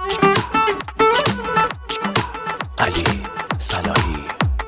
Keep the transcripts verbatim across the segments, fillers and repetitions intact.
علی صلاحی.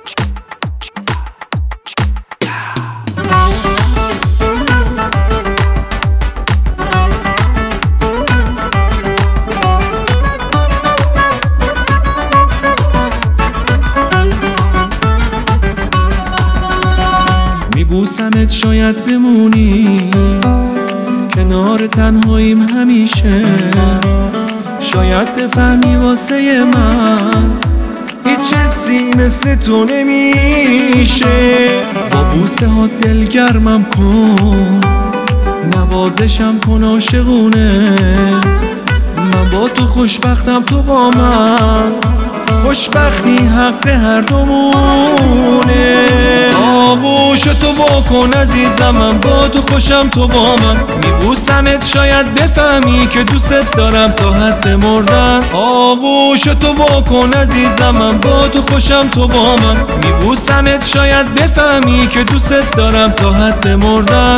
میبوسمت شاید بمونی کنار تنهاییم همیشه، شاید بفهمی واسه من هیچ حسی مثل تو نمیشه. با بوسه ها دلگرمم کن، نوازشم کن عاشقونه، من با تو خوشبختم تو با من، خوشبختی حق هر دومونه. آغوش تو بکن عزیزم، من با تو خوشم تو با من، میبوسمت شاید بفهمی که دوست دارم تا حد مردن. آغوش تو بکن عزیزم، من با تو خوشم تو با من، میبوسمت شاید بفهمی که دوست دارم تا حد مردن.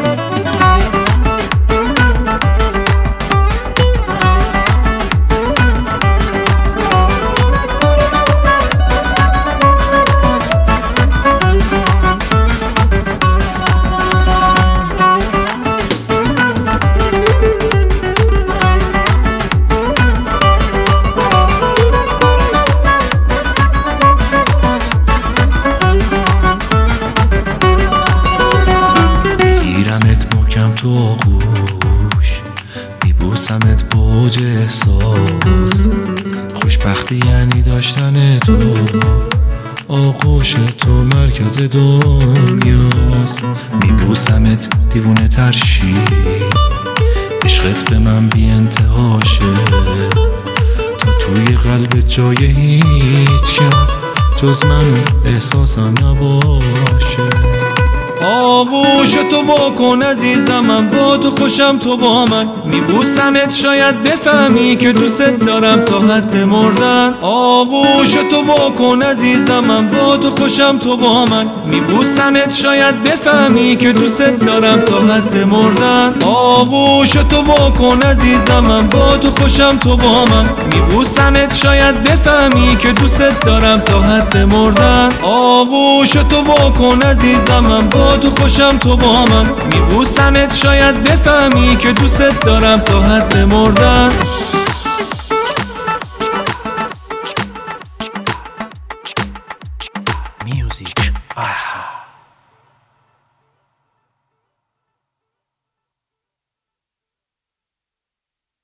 تو آغوش میبوسمت بوج احساس، خوشبختی یعنی داشتن تو، آغوش تو مرکز دنیاست. میبوسمت دیوونه ترشی، عشقت به من بی انتهاشه، تا توی قلب جای هیچ کس جز من احساسم نباشه. آغوش تو بکن عزیزم، من با تو خوشم تو با من، میبوسمت شاید بفهمی که دوست دارم تا حد مردن. آغوش تو بکن عزیزم، من با تو خوشم تو با من، میبوسمت شاید بفهمی که دوست دارم تا حد مردن. آغوش تو بکن عزیزم، من با تو خوشم تو با من، میبوسمت شاید بفهمی که دوست دارم تا حد مردن. آغوش تو بکن عزیزم، من با تو خوشم تو با من، میبوسمت شاید بفهمی که دوست دارم تا حد مردن.